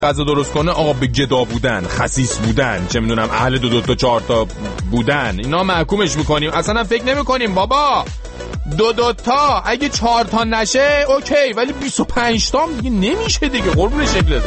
غذا درست کنه آقا به گدا بودن، خسیس بودن، چه میدونم اهل 2 تا 4 تا بودن، اینا محکومش میکنیم. اصلا فکر نمیکنیم بابا 2 تا اگه 4 تا نشه اوکی، ولی 25 تا دیگه نمیشه دیگه. قربون شکلت.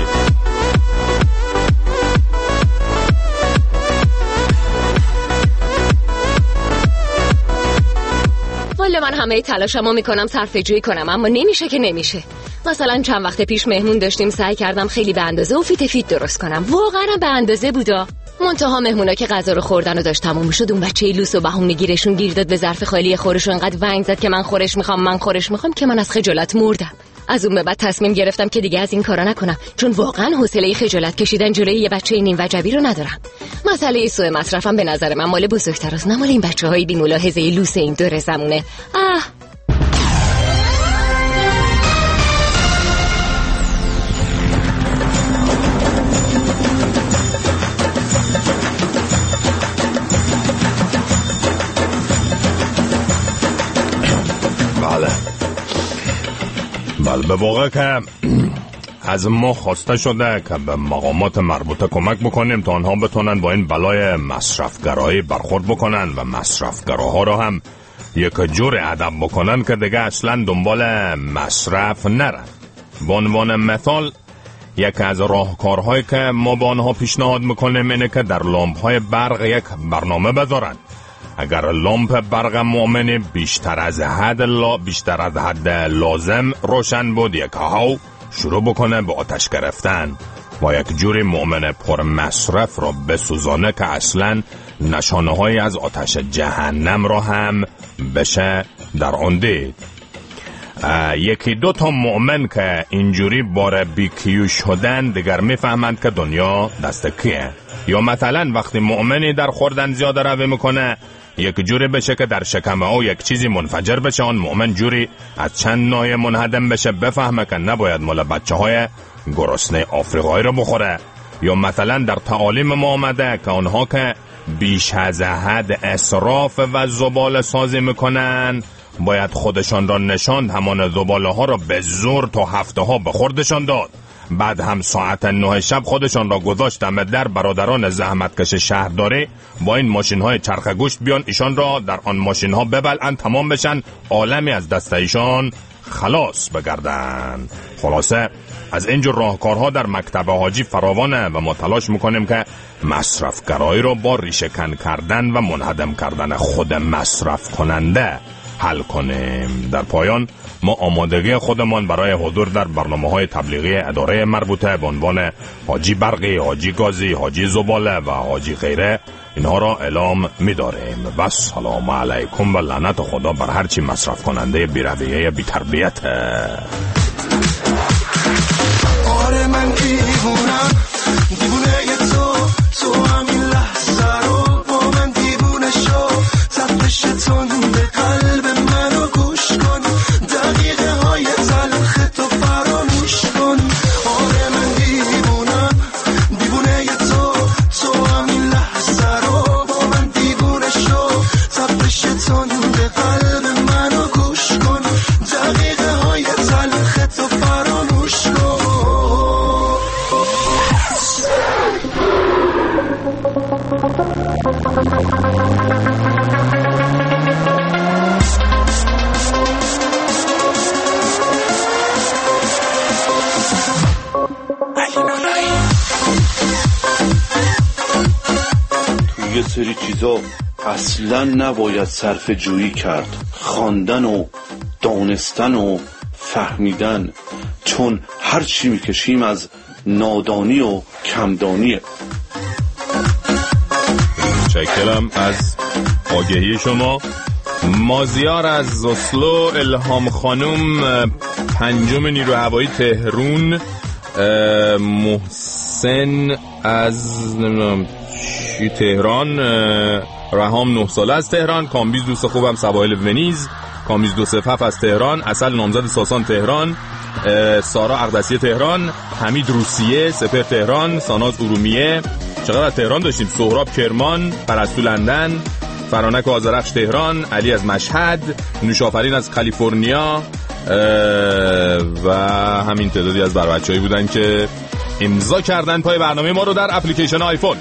والا من همه تلاشمو میکنم صرفه‌جویی کنم، اما نمیشه که نمیشه. مثلا چند وقت پیش مهمون داشتیم، سعی کردم خیلی به اندازه و فیت درست کنم، واقعا به اندازه بودا. منتها مهمونا که غذا رو خوردن و داشت تموم شد، اون بچه لوس و بهونه میگیرشون گیر داد به ظرف خالی خورش و انقدر ونگ زد که من خورش میخوام که من از خجالت مردم. از اون به بعد تصمیم گرفتم که دیگه از این کارا نکنم، چون واقعا حوصله خجالت کشیدن جلوی یه بچه نیم وجبی رو ندارم. مسئله سوء مصرفم به نظر من مال بزرگتراست، نه مال این بچه‌های بی ملاحظه لوس این دور زمونه. بله به واقع که از ما خواسته شده که به مقامات مربوطه کمک بکنیم تا آنها بتونن با این بلای مصرفگرایی برخورد بکنن و مصرفگراها رو هم یک جور ادب بکنن که دیگه اصلا دنبال مصرف نرن. به عنوان مثال یکی از راهکارهایی که ما با آنها پیشنهاد میکنیم اینه که در لامپ‌های برق یک برنامه بذارن. اگر لامپ برق مؤمن بیشتر از حد لازم روشن بود، یک هاو شروع بکنه به آتش گرفتن و یک جوری مؤمن پر مصرف را بسوزانه که اصلا نشانه های از آتش جهنم را هم بشه در آن دید. 1-2 تا مؤمن که اینجوری بار بیکیو شدن دیگر میفهمند که دنیا دست کیه. یا مثلا وقتی مؤمنی در خوردن زیاده روی میکنه، یک جوری بشه که در شکمه او یک چیزی منفجر بشه، آن مؤمن جوری از چند ناحیه منهدم بشه، بفهمه که نباید مال بچه های گرسنه آفریقایی رو بخوره. یا مثلا در تعالیم ما آمده که آنها که بیش از حد اسراف و زباله سازی میکنن باید خودشان را نشاند، همان زباله ها را به زور تا هفته ها به خوردشان داد. بعد هم ساعت 9 شب خودشان را گذاشتم در برادران زحمتکش شهرداری با این ماشین های چرخ گوشت بیان ایشان را در آن ماشین ها ببلعن، تمام بشن، عالمی از دست ایشان خلاص بگردن. خلاصه از اینجور راهکارها در مکتب حاجی فراوانه و ما تلاش میکنیم که مصرفگرایی را با ریشه کن کردن و منهدم کردن خود مصرف کننده حل کنیم. در پایان ما آمادگی خودمان برای حضور در برنامه‌های تبلیغی اداره مربوطه به عنوان حاجی برقی، حاجی گازی، حاجی زباله و حاجی خیره اینها را اعلام می‌داریم. و سلام علیکم و لعنت خدا بر هر چی مصرف کننده بی‌رویه بی‌تربیت. آره من دیوونم، دیوونه تو همین لحظه رو با من دیوونه شو، تپش تند قلب منو گوش کن، دقیقه های تلخ تو فراموش کن. آره من دیوونم، دیوونه تو همین لحظه رو با من دیوونه شو، تپش تند قلب منو گوش کن، دقیقه های تلخ تو فراموش کن. یه سری چیزا اصلا نباید صرف جویی کرد، خواندن و دانستن و فهمیدن، چون هر چی میکشیم از نادانی و کمدانیه. متشکرم از آگهی شما. مازیار از اسلو، الهام خانم 5 نیرو هوایی تهران، محسن از نمیدونم چی تهران، رهام 9 ساله از تهران، کامبیز دوست خوبم سواحل ونیز، کامبیز 207 از تهران، اصل نامزد ساسان تهران، سارا اقدسی تهران، حمید روسیه سپر تهران، ساناز ارومیه، چقدر از تهران داشتیم، سهراب کرمان، پرستو لندن، فرانک آذرخش تهران، علی از مشهد، نوشافرین از کالیفرنیا و همین تعدادی از بچه‌هایی بودن که امضا کردن پای برنامه ما رو در اپلیکیشن آیفون.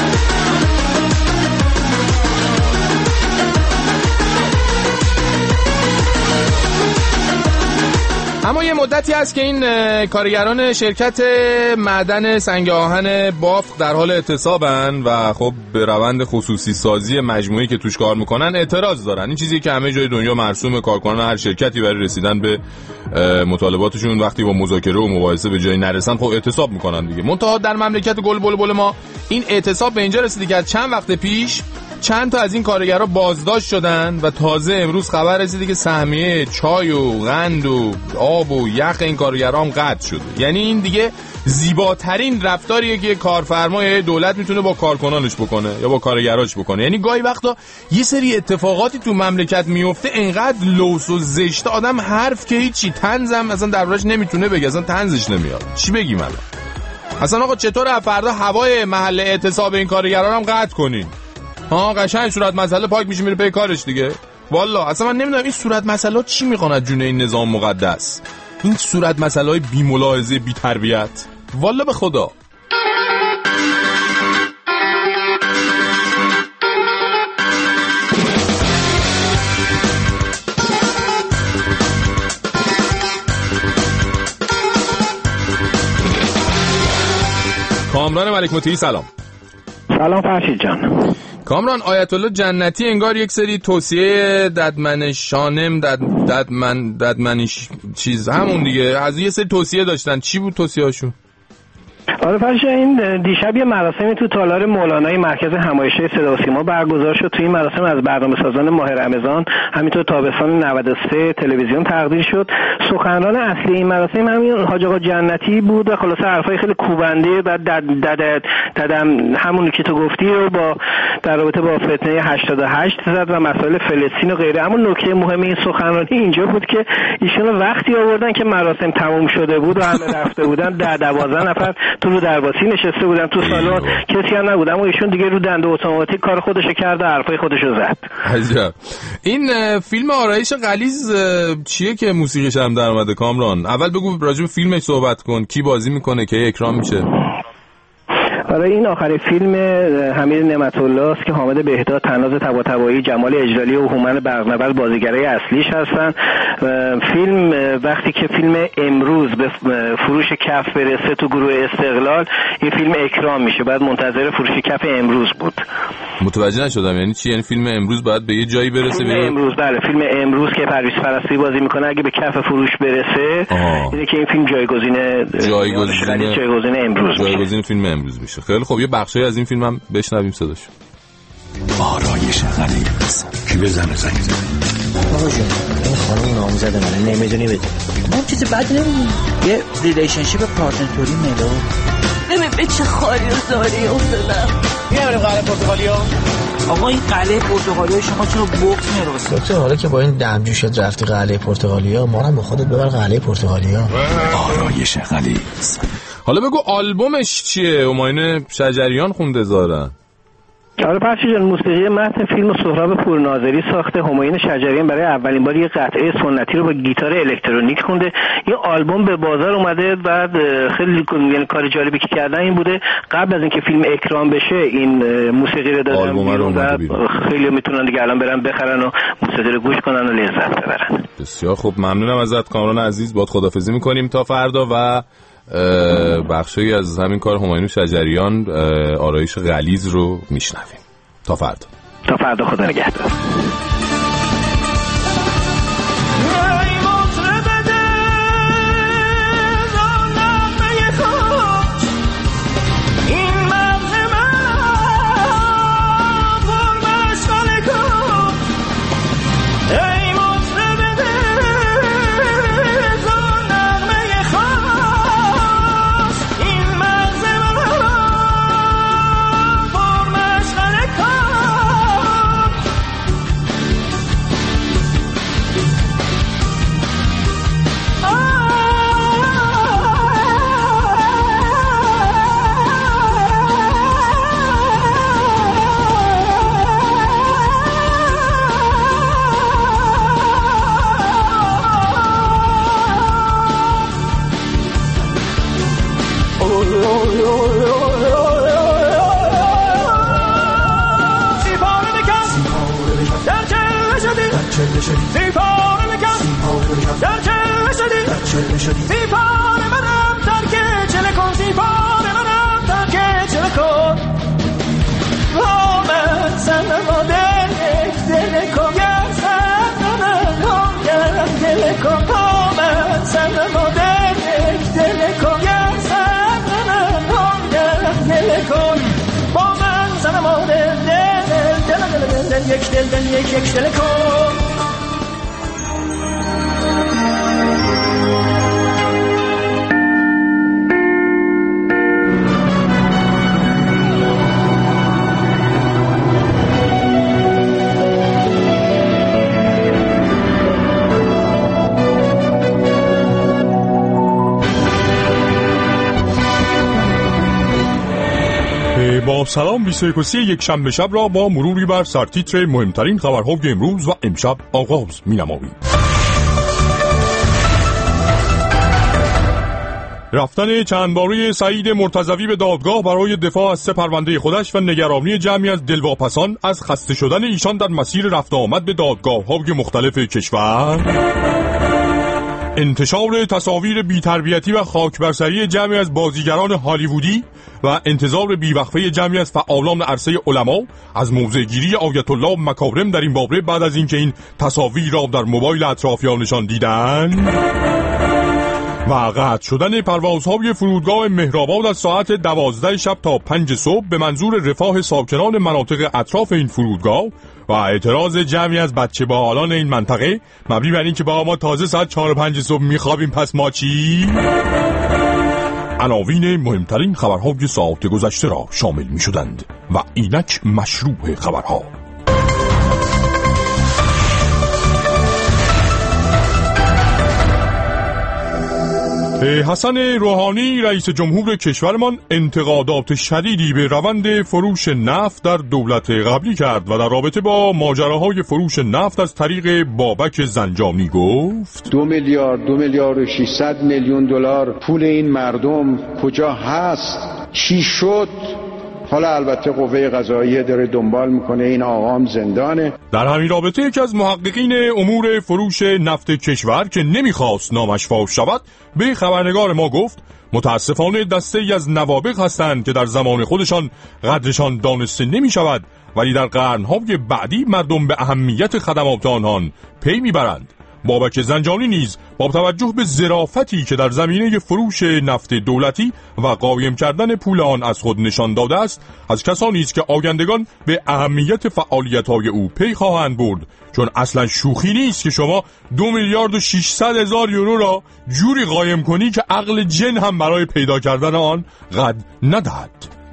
اما یه مدتی هست که این کارگران شرکت معدن سنگ آهن بافق در حال اعتصابن و خب به روند خصوصی سازی مجموعه‌ای که توش کار میکنن اعتراض دارن. این چیزی که همه جای دنیا مرسومه، کارکنان هر شرکتی برای رسیدن به مطالباتشون وقتی با مذاکره و مباحثه به جایی نرسن خب اعتصاب میکنن دیگه. منتها در مملکت گل بلبل ما این اعتصاب به اینجا رسیده که چند وقت پیش چند تا از این کارگرها بازداشت شدن و تازه امروز خبر رسیده که سهمیه چای و قند و آب و یخ این کارگرها هم قطع شده. یعنی این دیگه زیباترین رفتاریه که کارفرمای دولت میتونه با کارکنانش بکنه یا با کارگراش بکنه. یعنی گاهی وقتا یه سری اتفاقاتی تو مملکت میفته انقدر لوس و زشت آدم حرف که هیچی طنزم اصلا دربارش نمیتونه بگه، اصلا طنزش نمیاد. چی بگیم الان؟ اصلا آقا چطور فردا هوای محل اعتصاب این کارگرا هم قطع کنین؟ قشنگ صورت مسئله پاک میشه میره پی کارش دیگه. والا اصلا من نمیدونم این صورت مسئله چی میخوان از جون این نظام مقدس، این صورت مسئله های بی ملاحظه بی تربیت. والا به خدا. کامران ملک مطیعی سلام. سلام فرشید جان. کامران، آیت الله جنتی انگار یک سری توصیه ددمنشانم ددمنش چیز همون دیگه از یه سری توصیه داشتن. چی بود توصیه‌هاشون؟ آره فرشید، این دیشب یه مراسمی تو تالار مولانای مرکز همایشی صدا و سیما برگزار شد. تو این مراسم از برنامه‌سازان ماه رمضان همینطور تابستان 93 تلویزیون تقدیر شد. سخنران اصلی این مراسم همین حاج آقا جنتی بود و خلاصه حرفای خیلی کوبنده و ددم همونی که تو گفتی رو با در رابطه با فتنه 88 زد و مسائل فلسطین و غیره. اما نکته مهم این سخنرانی اینجا بود که ایشون وقتی آوردن که مراسم تموم شده بود و همه رفته بودن 12 نفر تو رو درواسی نشسته بودن تو سالن، کسی هم نبود، اما ایشون دیگه رو دنده اتوماتیک کار خودشو کرد و حرفای خودشو زد. عجب. این فیلم آرایش غلیظ چیه که موسیقیش هم در اومده کامران؟ اول بگو راجع به فیلمش صحبت کن، کی بازی میکنه، کی اکران میشه؟ آره این آخرین فیلم حمید نعمت‌الله است که حامد بهداد، طناز طباطبایی، جمال اجلالی و هومن برقنورد بازیگرای اصلیش هستن. فیلم وقتی که فیلم امروز به فروش کف برسه تو گروه استقلال این فیلم اکرام میشه، بعد منتظر فروش کف امروز بود. متوجه نشدم یعنی چی؟ یعنی فیلم امروز باید به یه جایی برسه؟ فیلم امروز، بله فیلم امروز که پرویز پرستی بازی میکنه اگه به کف فروش برسه اینه که این فیلم جایگزین امروز میشه. جایگزین فیلم امروز میشه. خیلی خب یه بخشی از این فیلم هم بشنویم صداشو. آرایش غلیظ. کی بزنه زنگ آقا جون این خانم نامزد منه، نمیدونی بدون ما چیزی بد نمیدونی، یه ریلیشنشیپ پارتنری ملو. ببین به چه خاری و زاری افتادم. میاریم قلعه پرتغالیا. آقا این قلعه پرتغالیا شما چرا بغض میرسه؟ دکتر حالا که با این دمجوشت رفتی قلعه پرتغالیا، ما هم به خودت ببر قلعه پرتغالیا. آرایش غلیظ. حالا بگو آلبومش چیه؟ همایون شجریان خونده زارن. آره پرشی جان، موسیقی متن فیلم سهراب پورناظری ساخته. همایون شجریان برای اولین بار یه قطعه سنتی رو با گیتار الکترونیک خونده. این آلبوم به بازار اومده. بعد خیلی یعنی کار جالبی که کردن این بوده قبل از اینکه فیلم اکرام بشه این موسیقی رو دادن بیرون و خیلی میتونن دیگه الان برن بخرن و موسیقی رو گوش کنن و لذت ببرن. بسیار خوب، ممنونم ازت کامران عزیز. باهات خداحافظی می‌کنیم تا فردا و بخشی از همین کار همایون شجریان آرایش غلیظ رو میشنویم. تا فردا خدا نگهدار. دیپاره بکن در چله شدی دیپاره منم ترک چله کن دیپاره منم ترک چله کن من سنم دل کن گر سنم دل کن من سنم دل کن گر سنم دل کن با من سنم دل یک دل کن با سلام 21 یک شنبه شب را با مروری بر سرتیتر مهمترین خبرهای امروز و امشب آغاز می‌نماییم. رفتن چند باره سعید مرتضوی به دادگاه برای دفاع از 3 پرونده خودش و نگرانی جمعی از دلواپسان از خسته شدن ایشان در مسیر رفت آمد به دادگاه‌های مختلف کشور، انتشار تصاویر بی‌تربیتی و خاکبرسری جمعی از بازیگران هالیوودی و انتظار بیوقفه جمعی از فعالان عرصه علما از موضع‌گیری آیت الله مکارم در این باره بعد از اینکه این تصاویر را در موبایل اطرافیانشان دیدند، و قطع شدن پروازهای فرودگاه مهرآباد از ساعت 12 شب تا 5 صبح به منظور رفاه ساکنان مناطق اطراف این فرودگاه و اعتراض جمعی از بچه باحالان این منطقه مبنی بر این که با ما تازه ساعت 4 و 5 صبح میخوابیم پس ما چی؟ عناوین مهمترین خبرهای ساعت گذشته را شامل میشدند و اینک مشروع خبرها. حسن روحانی رئیس جمهور کشورمان انتقادات شدیدی به روند فروش نفت در دولت قبلی کرد و در رابطه با ماجراهای فروش نفت از طریق بابک زنجانی گفت 2 میلیارد و 600 میلیون دلار پول این مردم کجا هست؟ چی شد؟ حالا البته قوه قضاییه داره دنبال میکنه، این آقام زندانه. در همین رابطه یکی از محققین امور فروش نفت کشور که نمیخواست نامش فاش شود به خبرنگار ما گفت متاسفانه دسته‌ای از نوابغ هستند که در زمان خودشان قدرشان دانسته نمیشود ولی در قرنهای بعدی مردم به اهمیت خدمات آنان پی میبرند. بابک زنجانی نیز با توجه به ظرافتی که در زمینه فروش نفت دولتی و قایم کردن پول آن از خود نشان داده است از کسانی است که آیندگان به اهمیت فعالیت‌های او پی خواهند برد، چون اصلا شوخی نیست که شما 2 میلیارد و 600 هزار یورو را جوری قایم کنی که عقل جن هم برای پیدا کردن آن قد ندهد.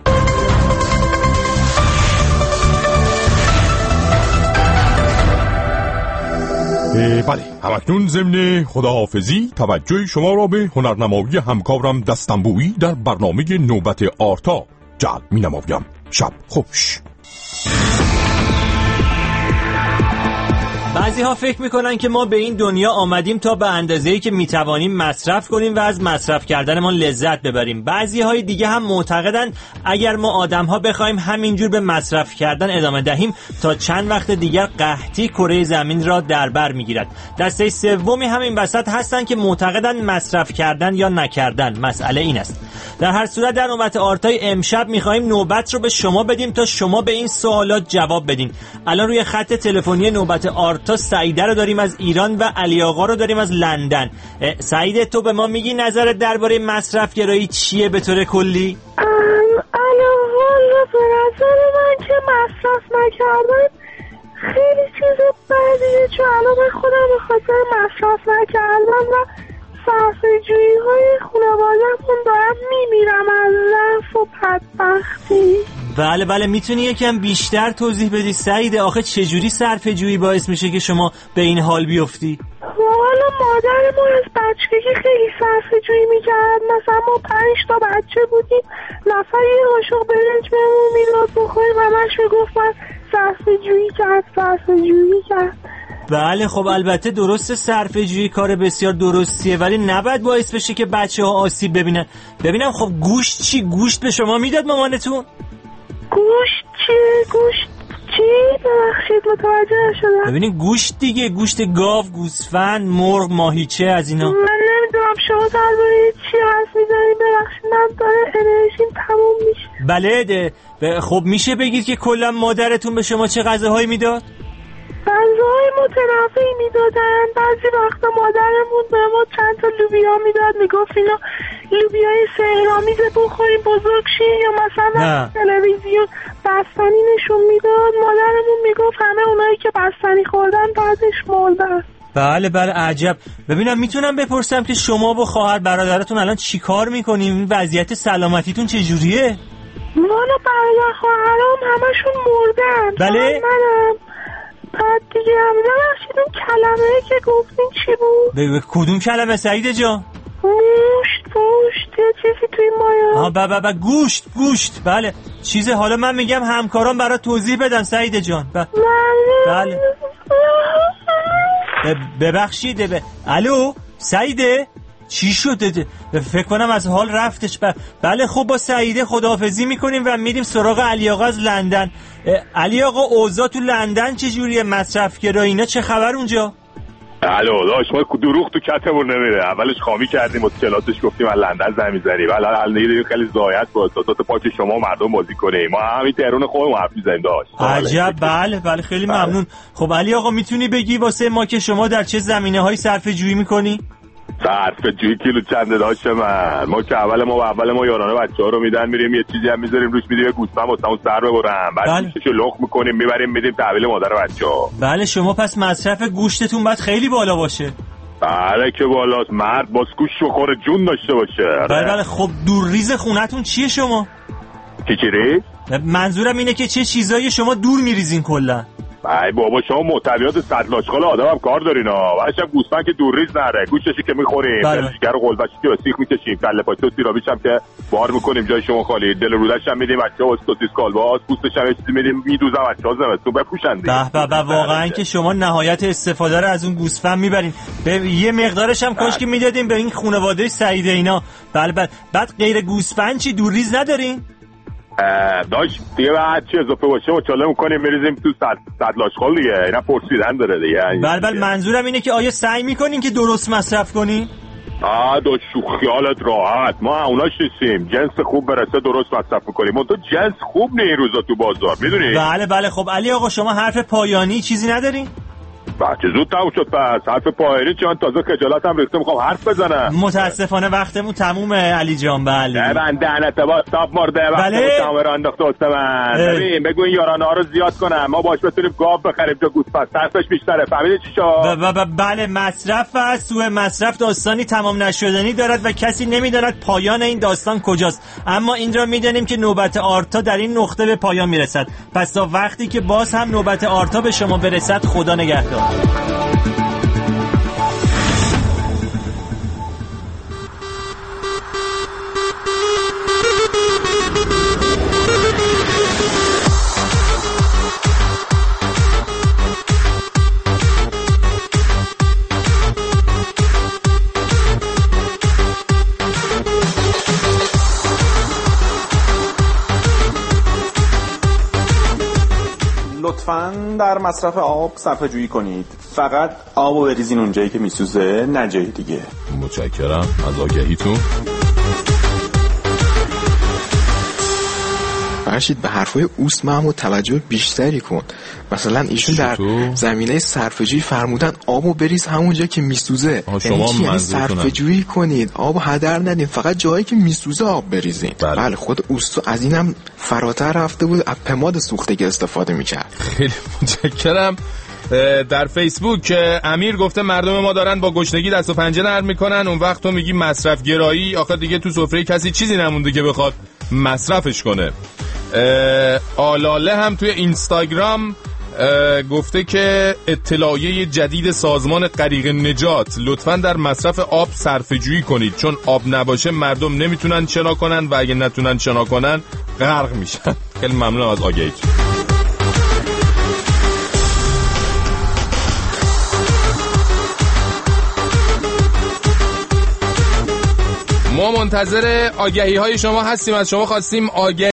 بله، همکنون ضمن خداحافظی توجه شما را به هنرنمایی همکارم دستنبویی در برنامه نوبت آرتا جلب می نمایم. شب خوش. بعضی ها فکر میکنن که ما به این دنیا آمدیم تا به اندازه‌ای که میتوانیم مصرف کنیم و از مصرف کردنمان لذت ببریم. بعضی های دیگه هم معتقدن اگر ما آدم ها بخوایم همینجور به مصرف کردن ادامه دهیم تا چند وقت دیگر قحطی کره زمین را در بر میگیرد. دسته سومی همین وسط هستن که معتقدن مصرف کردن یا نکردن مسئله این است. در هر صورت در نوبت آرتای امشب میخوایم نوبت رو به شما بدیم تا شما به این سوالات جواب بدین. الان روی خط تلفنی نوبت آرتا سعیده رو داریم از ایران و علی آقا رو داریم از لندن. سعیده، تو به ما میگی نظرت درباره مصرف گرایی چیه به طور کلی؟ الان به نظر من که مصرف نکردن خیلی چیز بدیه، چون الان من خودم به خاطر مصرف نکردن و صرفه‌جویی های خانواده‌مون دارم میمیرم از ضعف و بدبختی. بله میتونی یکم بیشتر توضیح بدی سعیده؟ آخه چجوری صرفه‌جویی باعث میشه که شما به این حال بیفتی؟ حالا مادرمون از بچگی خیلی صرفه‌جویی میکرد. مثلا ما 5 تا بچه بودیم، نفر یه قاشق برنج بهمون میداد بخوریم، همش میگفت من صرفه‌جویی کرد. بله خب البته درسته صرفه‌جویی کار بسیار درستیه، ولی نباید باعث بشه که بچه‌ها آسیب ببینم. خب گوشت چی؟ گوشت به شما میداد مامانتون؟ گوشت چی؟ ببخشید متوجه نشدم. ببینین گوشت دیگه، گوشت گاو، گوسفند، مرغ، ماهیچه از اینا. من نمیدونم شما درباره چی حرف میزنید، ببخشید من داره انرژیم تموم میشه. بله خب میشه بگید که کلا مادرتون به شما چه غذاهایی میداد؟ غذاهای متنوعی میدادن. بعضی وقتا مادرمون به ما چند تا لوبیا میداد، میگفت اینا لوبیای سحرآمیز بخوریم بزرگ شین، یا مثلا تلویزیون بستنی نشون میداد. مادرمون میگفت همه اونایی که بستنی خوردن بعدش مردن. بله عجب. ببینم میتونم بپرسم که شما و خواهر برادرتون الان چی کار میکنیم؟ این وضعیت سلامتیتون چجوریه؟ والا برادر خواهرام همشون مردن. بله؟ منم بعد دیگه هم ببخشید اون کلمه که گفتین چی بود؟ کدوم کلمه سعید جان؟ گوشت یه چیزی توی مایا. گوشت بله چیزه. حالا من میگم همکاران برای توضیح بدن سعید جان. بله ببخشید. الو سعیده چی شده؟ فکر کنم از حال رفتش. بله خب با سعیده خداحافظی میکنیم و میریم سراغ علی آقا از لندن. علی آقا اوضاع تو لندن چجوریه؟ مصرفگرایی اینا چه خبر اونجا؟ الو داشت ما دروغ تو کتمون نمیره. اولش خامی کردیم و کلاسش گفتیم از لندن زنگ میزنیم. الان دیگه خیلی زایت با احساسات پاک شما مردم بازی کنیم. ما همین تهران خودمون حرف میزنیم داشت. عجب. بله خیلی ممنون. خب علی آقا میتونی بگی واسه ما که شما در چه زمینه‌های صرفه جویی میکنی؟ صرفه جویی کیلو چنده داشت ما که اول ما یارانه بچه‌ها رو میدن میریم یه چیزی هم میذاریم روش میدیم گوسفند واسمون سر ببرن، بعد میشه لخت میکنیم میبریم میدیم تحویل مادر بچه‌ها. بله شما پس مصرف گوشتتون باید خیلی بالا باشه. بله که بالاست. مرد باز گوشت بخوره جون داشته باشه. بله خب دورریز خونتون چیه شما؟ چی؟ منظورم اینه که چه چیزایی شما دور میریزین کلا؟ ای بابا شما محتویات سطلاشخال آدم هم کار دارین ها. بعدش هم گوسفند که دورریز نره، گوشتشی که میخوریم، دلشگر و قلبشی که سیخ میکشیم، کله پاچه و سیرابیش هم که بار میکنیم جای شما خالی، دل رودش هم میدیم بچه‌ها سوسیس کالباس، پوستش هم چیزی میدیم میدوزن بچه‌ها زمستون بپوشن دیگه. به واقعا که شما نهایت استفاده رو از اون گوسفند میبرین. یه مقدارش هم کاش که میدادیم به این خانواده سعید اینا. بله بعد غیر گوسفند چی دورریز ندارین؟ داشت دیگه بعد چی اضافه باشه مچاله میکنیم میریزیم تو سطلاشخال دیگه. اینا پرسیدن داره دیگه. بله منظورم اینه که آیا سعی میکنین که درست مصرف کنین؟ داشت خیالت راحت ما اوناش نیستیم. جنس خوب برسه درست مصرف میکنیم. اون تو جنس خوب نه این روزا تو بازار میدونی؟ بله خب علی آقا شما حرف پایانی چیزی ندارین؟ بچه زود تموم شد. پس حرف پایانی چون تازه خجالت هم ریخته میخوام حرف بزنم. متاسفانه وقتمون تمومه علی جان. بله من دهنت با تاب مرده بله تمام را انداخته واسه من. ببین بگو این یارانه ها رو زیاد کنم ما باش بتونیم گاو بخریم تا گوسفند صرفش بیشتره. فهمیدی چی شد؟ بله مصرف و سوء مصرف داستانی تمام نشدنی دارد و کسی نمیداند پایان این داستان کجاست، اما این را میدانیم که نوبت آرتا در این نقطه به پایان میرسد. پس تا وقتی که باز هم نوبت آرتا به شما برسد خدا نگهدار. لطفاً در مصرف آب صرفه جویی کنید. فقط آبو بریزین اونجایی که میسوزه نه جای دیگه. متشکرم از آگهیتون. فرشید به حرفای اوسمم و توجه بیشتری کن. مثلا ایشون در زمینه صرفه‌جویی فرمودن آبو بریز همونجا که میسوزه. یعنی صرفه‌جویی کنید، آبو هدر ندین، فقط جایی که میسوزه آب بریزین. بله خود اوستو از اینم فراتر رفته بود، از پماد سوختگی استفاده میکرد. خیلی متشکرم. در فیسبوک امیر گفته مردم ما دارن با گشنگی دست و پنجه نرم میکنن، اون وقت تو میگی مصرف گرایی، آخه دیگه تو سفره کسی چیزی نمونده که بخواد مصرفش کنه. آلاله هم توی اینستاگرام گفته که اطلاعیه جدید سازمان غریق نجات، لطفاً در مصرف آب صرفه‌جویی کنید، چون آب نباشه مردم نمیتونن شنا کنن و اگه نتونن شنا کنن غرق میشن. خیلی ممنونم از آگهیتون. ما منتظر آگهی های شما هستیم. از شما خواستیم آگهی